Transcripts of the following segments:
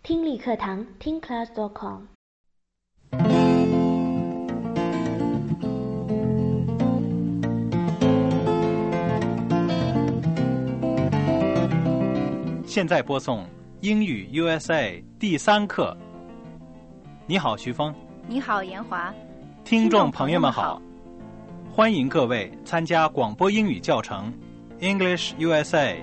听力课堂听 class.com。 现在播送英语 USA 第3课。你好，徐峰。 你好，严华。 听众朋友们好，欢迎各位参加广播英语教程 English USA。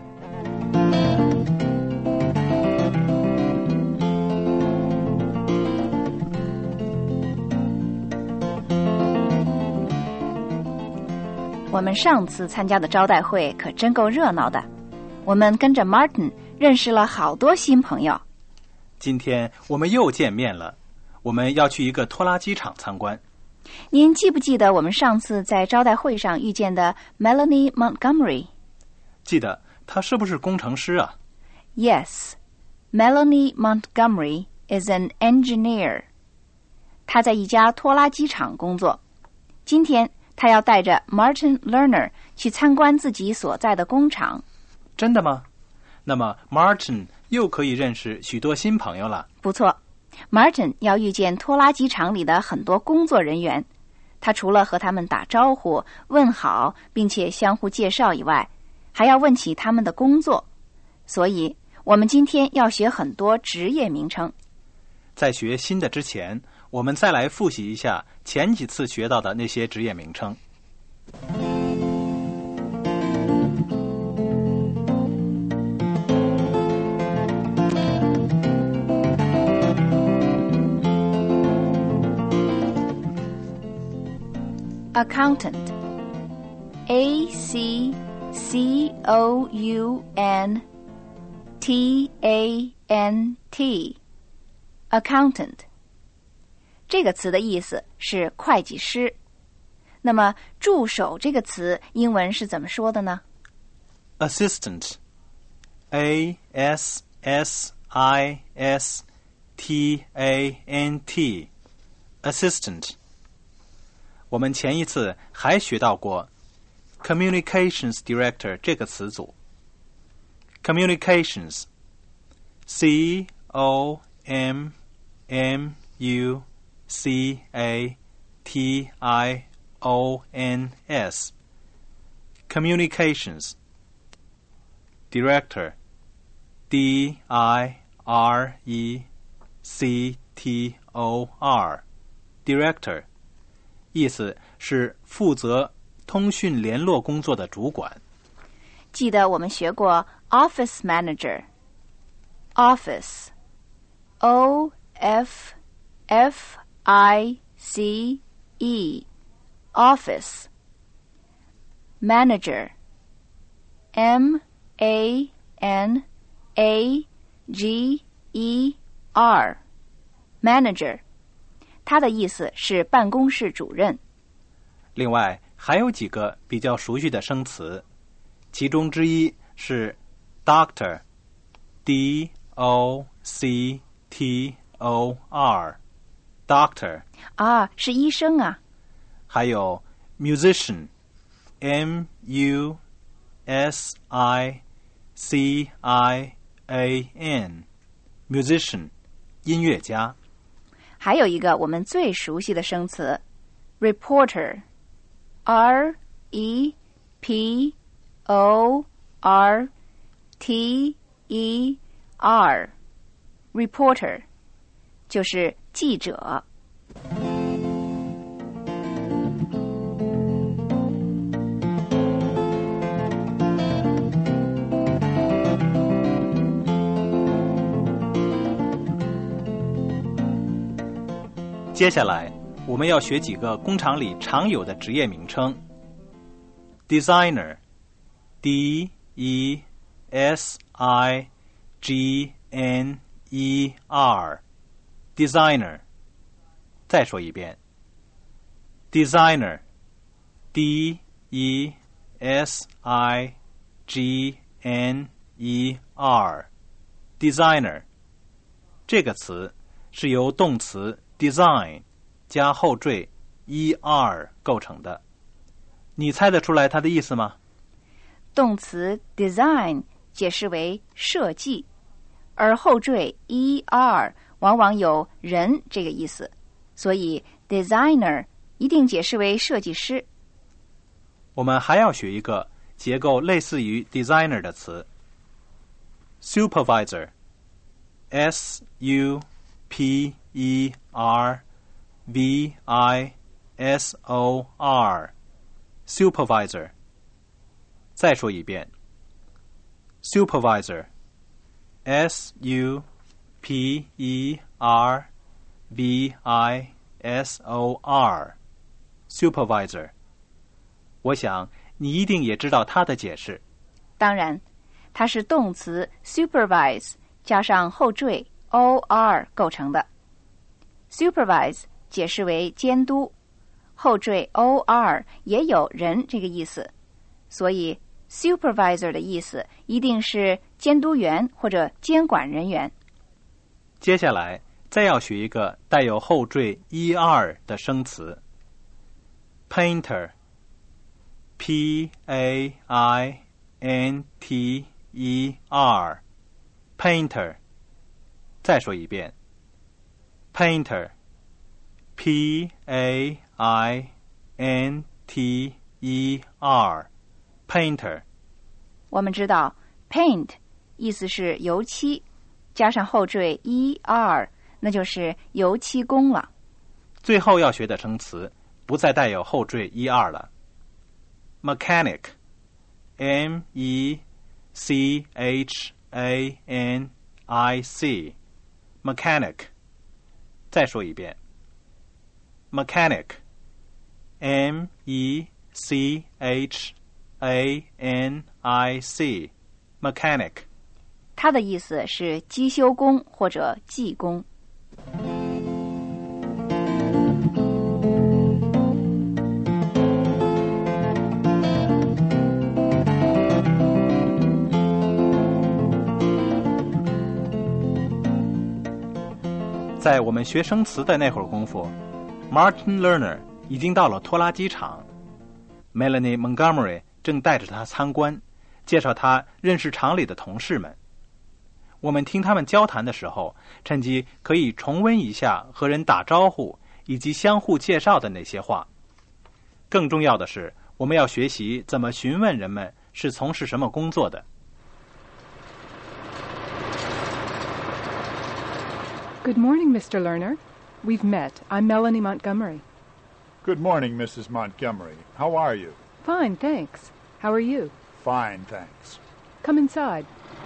我们上次参加的招待会可真够热闹的，我们跟着 Martin 认识了好多新朋友。 今天我们又见面了，我们要去一个拖拉机厂参观。 您记不记得我们上次在招待会上遇见的 Melanie Montgomery？ 记得，她是不是工程师啊？ Yes, Melanie Montgomery is an engineer. 她在一家拖拉机厂工作。今天她要带着 Martin Lerner 去参观自己所在的工厂。 真的吗？那么 Martin 又可以认识许多新朋友了。 不错， Martin 要遇见拖拉机厂里的很多工作人员。他除了和他们打招呼、问好，并且相互介绍以外，还要问起他们的工作。所以我们今天要学很多职业名称。 在学新的之前，我们再来复习一下前几次学到的那些职业名称。 Accountant, A-C-C-O-U-N-T-A-N-T, Accountant。 这个词的意思是会计师。那么助手这个词英文是怎么说的呢？ Assistant, A-S-S-I-S-T-A-N-T, Assistant。我们前一次还学到过 Communications Director 这个词组。Communications, C-O-M-M-U-C-A-T-I-O-N-S, Communications. Director, D-I-R-E-C-T-O-R, Director。意思是负责通讯联络工作的主管。 记得我们学过 Office Manager, Office, O-F-F-I-C-E, Office. Manager, M-A-N-A-G-E-R, Manager。他的意思是办公室主任。 另外还有几个比较熟悉的生词，其中之一是 Doctor, D-O-C-T-O-R, Doctor。 是医生啊。 还有 Musician, M-U-S-I-C-I-A-N, Musician, 音乐家。 还有一个我们最熟悉的生词 Reporter, R-E-P-O-R-T-E-R, Reporter 就是记者。 接下来我们要学几个工厂里常有的职业名称。 Designer, D-E-S-I-G-N-E-R, Designer。 再说一遍 Designer, D-E-S-I-G-N-E-R, Designer。 这个词是由动词Design 加后缀 er 构成的。你猜得出来它的意思吗？ 动词 design 解释为设计， 而后缀 er 往往有人这个意思，所以 designer 一定解释为设计师。 我们还要学一个结构类似于 designer 的词 supervisor supervisor supervisor 再说一遍 supervisor supervisor supervisor 我想你一定也知道它的解释。 当然，它是动词 supervise 加上后缀 or 构成的。supervise 解释为监督，后缀 or 也有人这个意思，所以 supervisor 的意思一定是监督员或者监管人员。 接下来再要学一个带有后缀 er 的生词 painter P-A-I-N-T-E-R painter 再说一遍 painter P-A-I-N-T-E-R painter 我们知道 paint 意思是油漆，加上后缀 er 那就是油漆工了。 最后要学的生词不再带有后缀 er 了Mechanic M-E-C-H-A-N-I-C Mechanic 再说一遍 Mechanic M-E-C-H-A-N-I-C Mechanic 它的意思是机修工或者技工。 在我们学生词的那会儿功夫 Martin Lerner 已经到了拖拉机厂 Melanie Montgomery 正带着他参观，介绍他认识厂里的同事们。我们听他们交谈的时候，趁机可以重温一下和人打招呼以及相互介绍的那些话。更重要的是，我们要学习怎么询问人们是从事什么工作的。 Good morning, Mr. Lerner. We've met. I'm Melanie Montgomery. Good morning, Mrs. Montgomery. How are you? Fine, thanks. How are you? Fine, thanks. Come inside.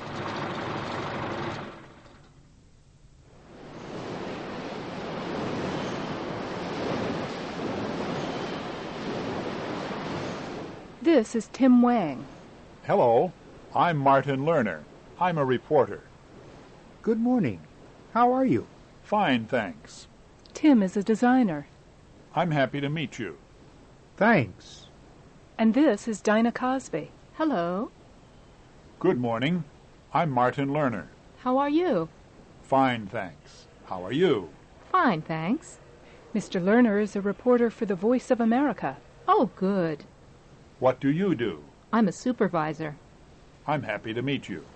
This is Tim Wang. Hello. I'm Martin Lerner. I'm a reporter. Good morning. How are you? Fine, thanks. Tim is a designer. I'm happy to meet you. Thanks. And this is Dinah Cosby. Hello. Good morning. I'm Martin Lerner. How are you? Fine, thanks. How are you? Fine, thanks. Mr. Lerner is a reporter for the Voice of America. Oh, good. What do you do? I'm a supervisor. I'm happy to meet you.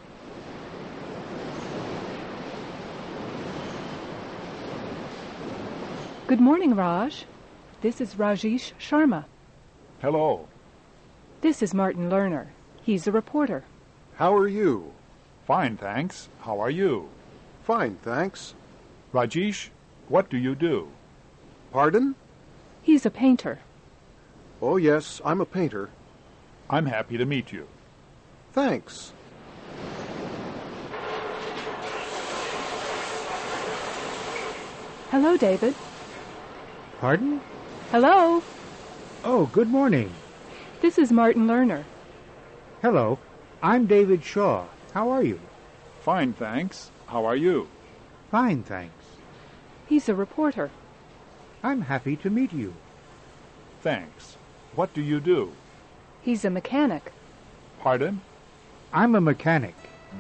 Good morning, Raj. This is Rajesh Sharma. Hello. This is Martin Lerner. He's a reporter. How are you? Fine, thanks. How are you? Fine, thanks. Rajesh, what do you do? Pardon? He's a painter. Oh, yes, I'm a painter. I'm happy to meet you. Thanks. Hello, David. Pardon? Hello. Oh, good morning. This is Martin Lerner. Hello. I'm David Shaw. How are you? Fine, thanks. How are you? Fine, thanks. He's a reporter. I'm happy to meet you. Thanks. What do you do? He's a mechanic. Pardon? I'm a mechanic.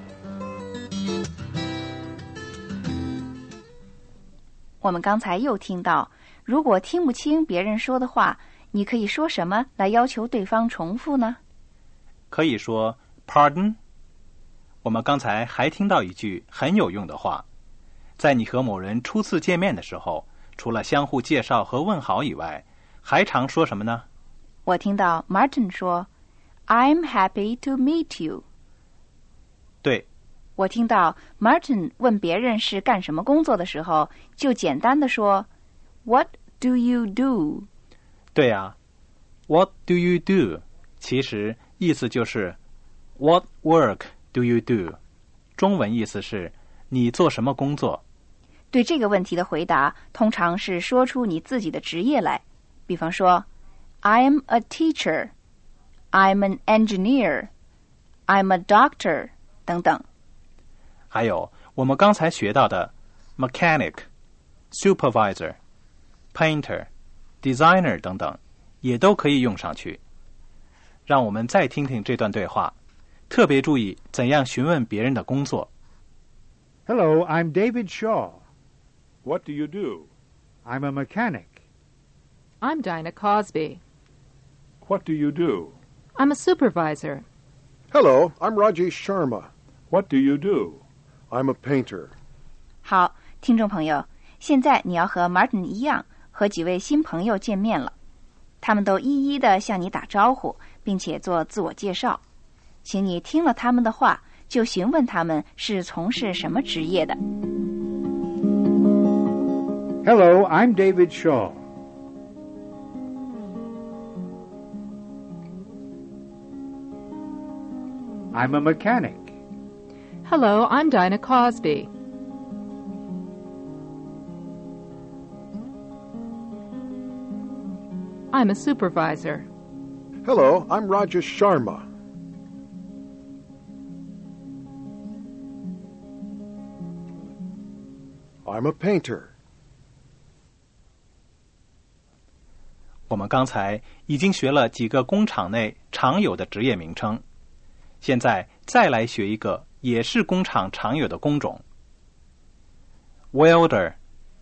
我们刚才又听到，如果听不清别人说的话，你可以说什么来要求对方重复呢？ 可以说 pardon。我我们刚才还听到一句很有用的话，在你和某人初次见面的时候，除了相互介绍和问好以外，还常说什么呢？ 我听到 Martin 说 I'm happy to meet you。 对， 我听到 Martin 问别人是干什么工作的时候，就简单的说 What do you do？ 对啊， What do you do？ 其实意思就是 What work do you do？ 中文意思是你做什么工作。 对这个问题的回答通常是说出你自己的职业来，比方说 I'm a teacher， I'm an engineer， I'm a doctor 等等。 还有我们刚才学到的 mechanic、 supervisor、 painter、 designer 等等也都可以用上去。让我们再听听这段对话，特别注意怎样询问别人的工作。 Hello, I'm David Shaw. What do you do? I'm a mechanic. I'm Dinah Cosby. What do you do? I'm a supervisor. Hello, I'm Rajesh Sharma. What do you do? I'm a painter. 好，听众朋友，现在你要和 Martin 一样，和几位新朋友见面了，他们都一一的向你打招呼，并且做自我介绍。请你听了他们的话，就询问他们是从事什么职业的。 Hello, I'm David Shaw. I'm a mechanic. Hello, I'm Dinah Cosby. I'm a supervisor. Hello, I'm Rajesh Sharma. I'm a painter. 我们刚才已经学了几个工厂内常有的职业名称，现在再来学一个也是工厂常有的工种。 Welder，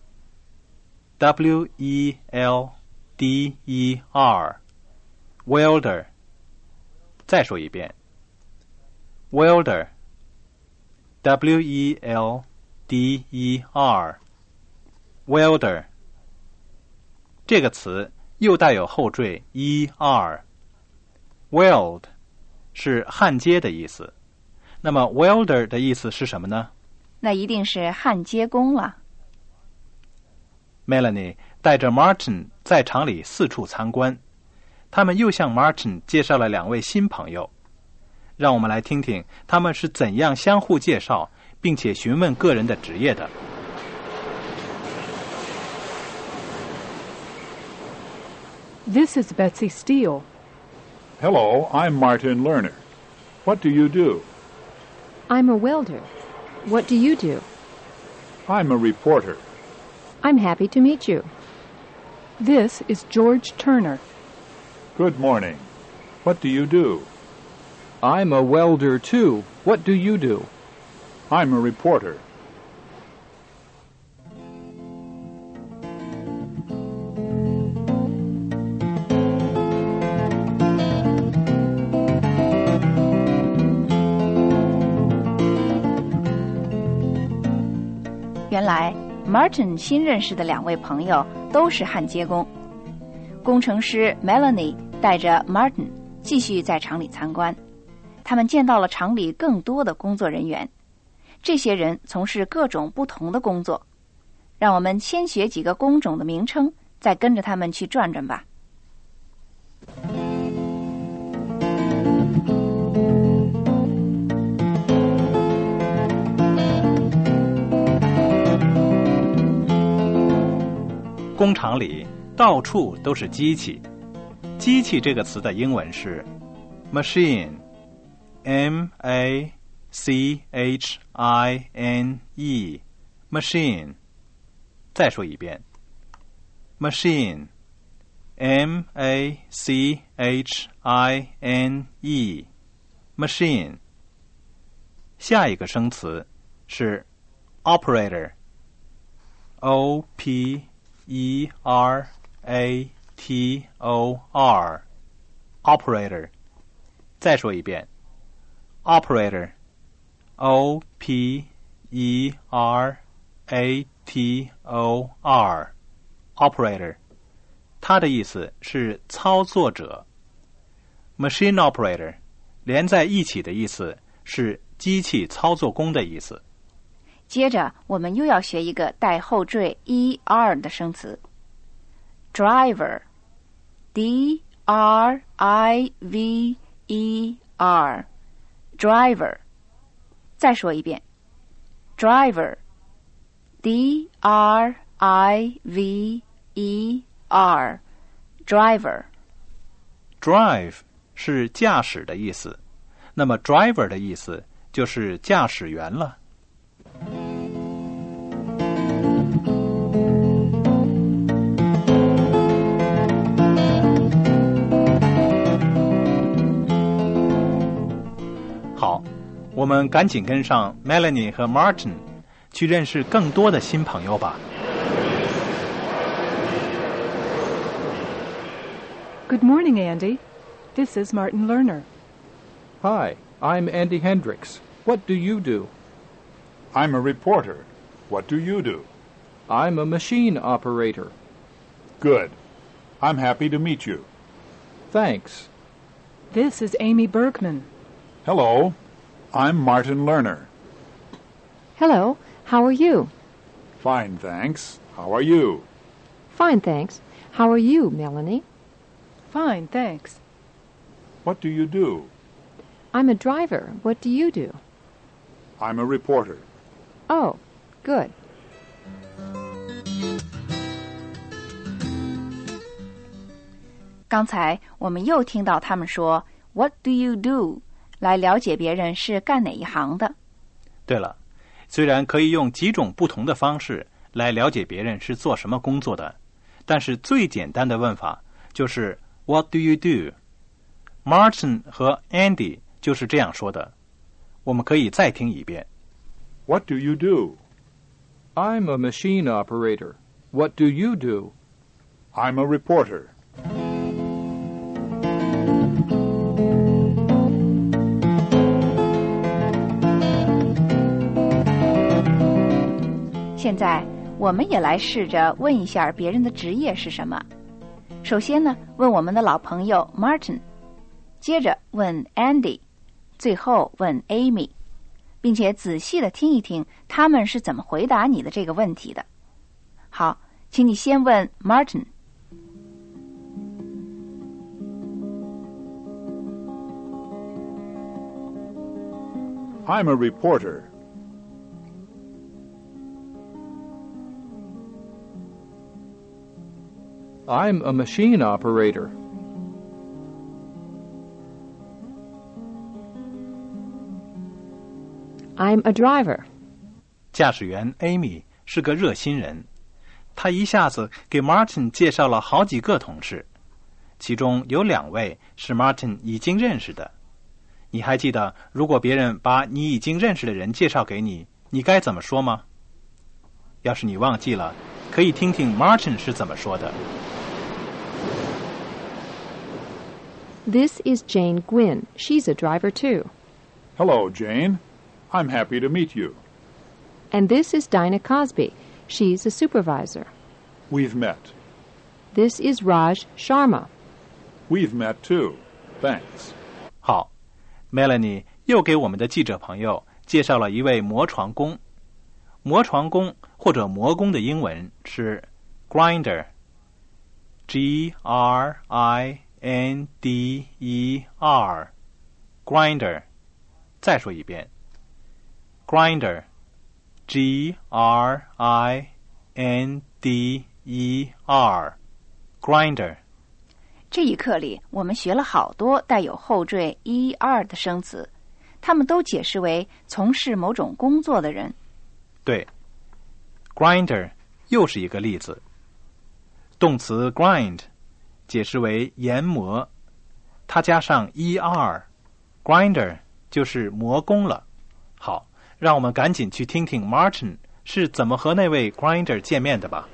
W-E-L-D-E-R， Welder。 再说一遍 Welder， W-E-L-D-E-R， Welder。 这个词又带有后缀 er， weld 是焊接的意思。那么 welder 的意思是什么呢？ 那一定是焊接工了。 Melanie 带着 Martin 在厂里四处参观，他们又向 Martin 介绍了两位新朋友。让我们来听听他们是怎样相互介绍并且询问个人的职业的。 This is Betsy Steele. Hello, I'm Martin Lerner. What do you do? I'm a welder. What do you do? I'm a reporter. I'm happy to meet you. This is George Turner. Good morning. What do you do? I'm a welder, too. What do you do? I'm a reporter. 原来 Martin 新认识的两位朋友都是焊接工。工程师 Melanie 带着 Martin 继续在厂里参观，他们见到了厂里更多的工作人员，这些人从事各种不同的工作。让我们先学几个工种的名称，再跟着他们去转转吧。 工厂里到处都是机器，机器这个词的英文是 machine， M-A-C-H-I-N-E， machine。 再说一遍 machine， M-A-C-H-I-N-E， machine。 下一个生词是 operator， O-P-E-R-A-T-O-R， operator。 再说一遍 operator， operator， 它的意思是操作者。Machine operator 连在一起的意思是机器操作工的意思。 接着我们又要学一个带后缀 er 的生词 driver， D-R-I-V-E-R driver。 再说一遍 driver， D-R-I-V-E-R driver。 Drive 是驾驶的意思，那么 driver 的意思就是驾驶员了。好，我们赶紧跟上 Melanie 和 Martin 去认识更多的新朋友吧。 Good morning, Andy. This is Martin Lerner. Hi, I'm Andy Hendricks. What do you do? I'm a reporter. What do you do? I'm a machine operator. Good. I'm happy to meet you. Thanks. This is Amy Bergman. Hello. I'm Martin Lerner. Hello. How are you? Fine, thanks. How are you? Fine, thanks. How are you, Melanie? Fine, thanks. What do you do? I'm a driver. What do you do? I'm a reporter. Oh, good. 刚才我们又听到他们说 What do you do 来了解别人是干哪一行的。 对了，虽然可以用几种不同的方式来了解别人是做什么工作的，但是最简单的问法就是 What do you do? Martin 和 Andy 就是这样说的。我们可以再听一遍。 What do you do? I'm a machine operator. What do you do? I'm a reporter. 现在我们也来试着问一下别人的职业是什么。首先呢，问我们的老朋友 Martin， 接着问 Andy， 最后问 Amy， 并且仔细的听一听他们是怎么回答你的这个问题的。好，请你先问 Martin。 I'm a reporter. I'm a machine operator. I'm a driver. 驾驶员 Amy 是个热心人，她一下子给 Martin 介绍了好几个同事，其中有2位是 Martin 已经认识的。你还记得如果别人把你已经认识的人介绍给你，你该怎么说吗？要是你忘记了，可以听听 Martin 是怎么说的。 This is Jane Gwynn. She's a driver, too. Hello, Jane. I'm happy to meet you. And this is Dinah Cosby. She's a supervisor. We've met. This is Raj Sharma. We've met, too. Thanks. 好， Melanie 又给我们的记者朋友介绍了一位磨床工。磨床工或者磨工的英文是 grinder， G-R-I-N-D-E-R grinder。 再说一遍 grinder， G-R-I-N-D-E-R grinder。 这一课里我们学了好多带有后缀 er 的生词，它们都解释为从事某种工作的人。 对， grinder 又是一个例子。动词 grind 解释为研磨，它加上 er grinder 就是磨工了。好，让我们赶紧去听听 Martin 是怎么和那位 grinder 见面的吧。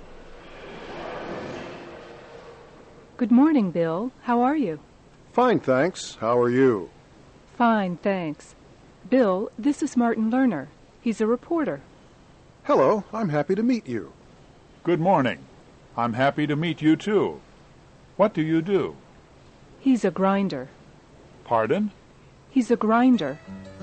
Good morning, Bill. How are you? Fine, thanks. How are you? Fine, thanks. Bill, this is Martin Lerner. He's a reporter. Hello, I'm happy to meet you. Good morning. I'm happy to meet you too. What do you do? He's a grinder. Pardon? He's a grinder.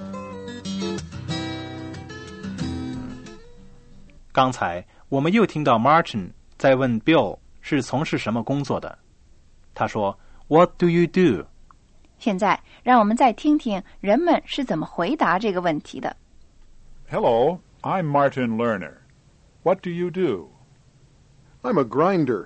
刚才我们又听到 Martin 在问 Bill 是从事什么工作的。他说 What do you do? 现在让我们再听听人们是怎么回答这个问题的。 Hello, I'm Martin Lerner. What do you do? I'm a grinder.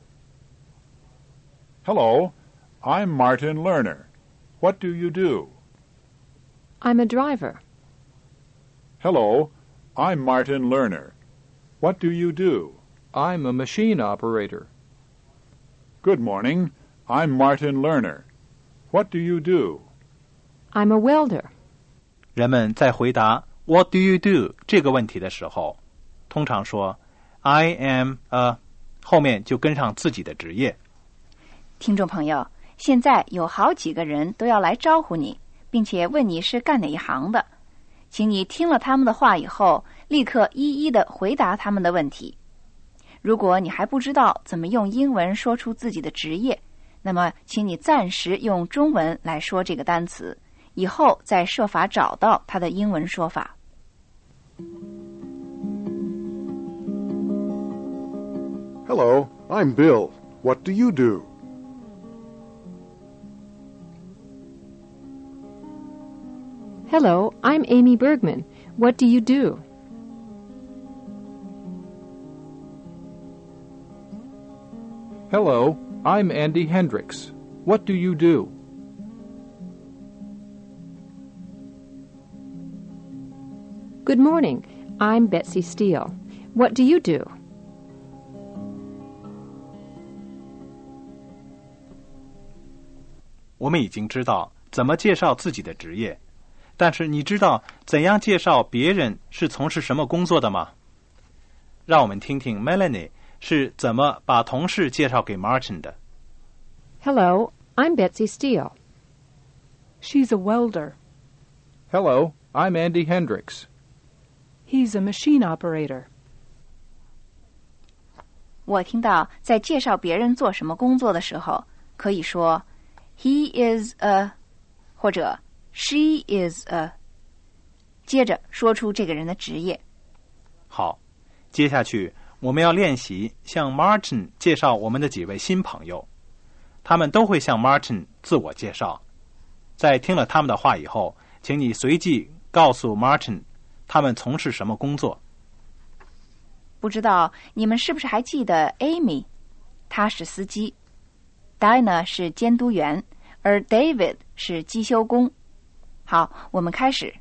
Hello, I'm Martin Lerner. What do you do? I'm a driver. Hello, I'm Martin Lerner. What do you do? I'm a machine operator. Good morning. I'm Martin Lerner. What do you do? I'm a welder. 人们在回答 What do you do 这个问题的时候，通常说 I am a 后面就跟上自己的职业。 听众朋友，现在有好几个人都要来招呼你，并且问你是干哪一行的，请你听了他们的话以后，立刻一一的回答他们的问题。如果你还不知道怎么用英文说出自己的职业，那么请你暂时用中文来说这个单词，以后再设法找到它的英文说法。 Hello, I'm Bill. What do you do? Hello, I'm Amy Bergman. What do you do? Hello, I'm Andy Hendricks. What do you do? Good morning. I'm Betsy Steele. What do you do? 我们已经知道怎么介绍自己的职业，但是你知道怎样介绍别人是从事什么工作的吗？让我们听听 Melanie 是怎么把同事介绍给 Martin 的。 Hello, I'm Betsy Steele. She's a welder. Hello, I'm Andy Hendricks. He's a machine operator. 我听到在介绍别人做什么工作的时候，可以说 He is a 或者 She is a 接着说出这个人的职业。 好，接下去我们要练习向 Martin 介绍我们的几位新朋友，他们都会向 Martin 自我介绍。在听了他们的话以后，请你随即告诉 Martin 他们从事什么工作。 不知道你们是不是还记得 Amy？ 她是司机， Dinah 是监督员，而 David 是机修工。好，我们开始。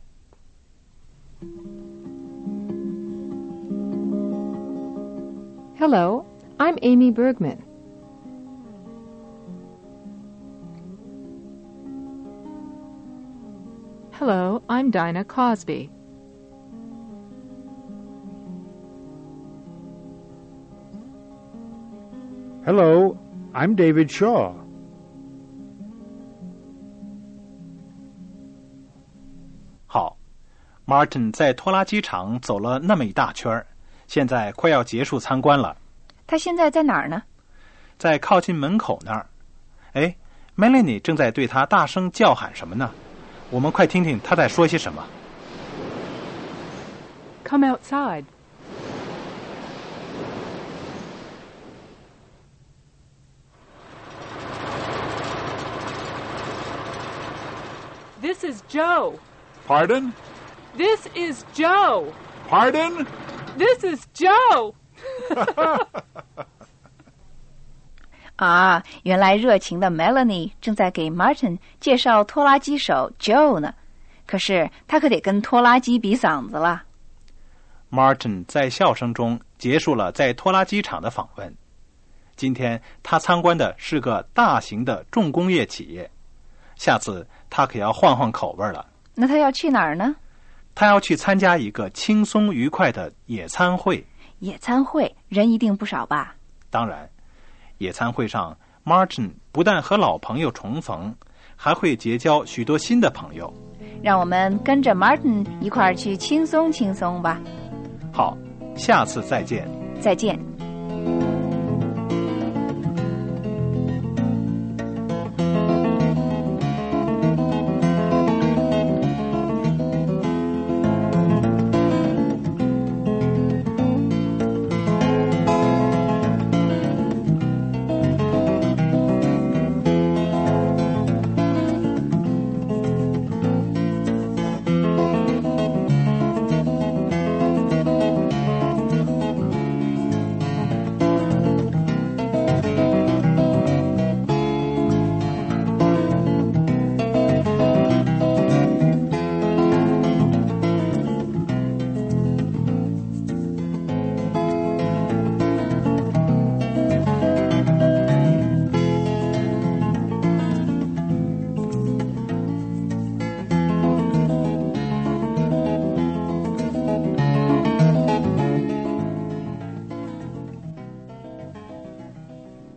Hello, I'm Amy Bergman. Hello, I'm Dinah Cosby. Hello, I'm David Shaw. 好 ，Martin 在拖拉机厂走了那么一大圈，现在快要结束参观了。 他现在在哪儿呢？ 在靠近门口那儿。哎 ，Melanie 正在对他大声叫喊什么呢？我们快听听他在说些什么。 Come outside. This is Joe. Pardon? This is Joe. Pardon? This is Joe. 啊，原来热情的 Melanie 正在给 Martin 介绍拖拉机手 Joe 呢。可是他可得跟拖拉机比嗓子了。 Martin 在笑声中结束了在拖拉机厂的访问。今天他参观的是个大型的重工业企业，下次他可要换换口味了。 那他要去哪儿呢？ 他要去参加一个轻松愉快的野餐会。 野餐会人一定不少吧？ 当然，野餐会上 Martin 不但和老朋友重逢，还会结交许多新的朋友。 让我们跟着 Martin 一块儿去轻松轻松吧。 好，下次再见。 再见。